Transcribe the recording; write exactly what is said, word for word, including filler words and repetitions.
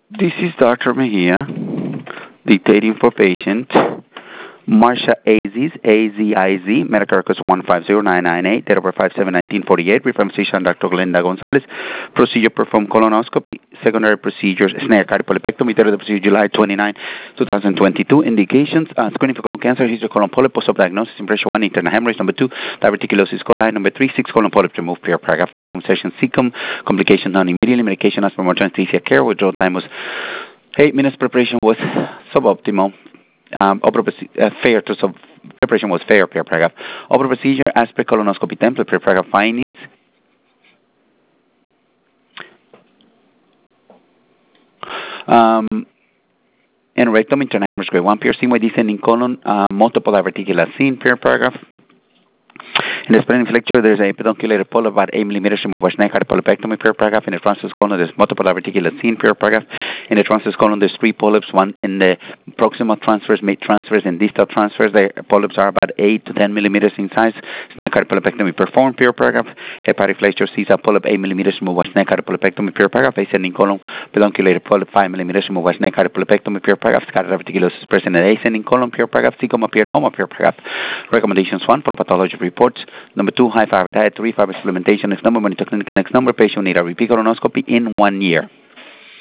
This is Doctor Mejia, dictating for patient Marsha Aziz, A Z I Z, medical records one five zero nine nine eight, date of birth five seven nineteen forty-eight, reference physician Doctor Glenda Gonzalez, procedure performed colonoscopy, secondary procedures, snare cardiopulpectomy, date of the procedure July twenty-ninth, twenty twenty-two, indications, uh, screening for colon cancer, history colon polyp, post-op diagnosis, impression one, internal hemorrhage, number two, diverticulosis coli, number three, six colon polyps removed, per paragraph, session cecum, complications done immediately, medication as per more anesthesia care, withdrawal time was eight minutes, preparation was suboptimal. Um, uh, fair to sub preparation was fair per paragraph. Opera procedure as per colonoscopy template per paragraph findings. Um, and rectum internal hemorrhage grade one piercing by descending colon, uh, multiple diverticular scene per paragraph. In the splenic flexure, there's a pedunculated polyp about eight millimeters from which neck polypectomy per paragraph. In the transverse colon, there's multiple diverticular scene per paragraph. In the transverse colon, there's three polyps, one in the proximal transverse, mid transverse, and distal transverse. The polyps are about eight to ten millimeters in size. Neck polypectomy performed per paragraph. Hepatic flexure sees a polyp eight millimeters from which neck polypectomy per paragraph. Ascending colon, pedunculated polyp five millimeters from which neck polypectomy per paragraph. Scattered diverticulosis present in the ascending colon per paragraph. Cecum appeared home per paragraph. Recommendations one for pathology reports. Number two, high fiber diet. Three, fiber supplementation. Next number, monitor clinic. Next number, patient need a repeat colonoscopy in one year.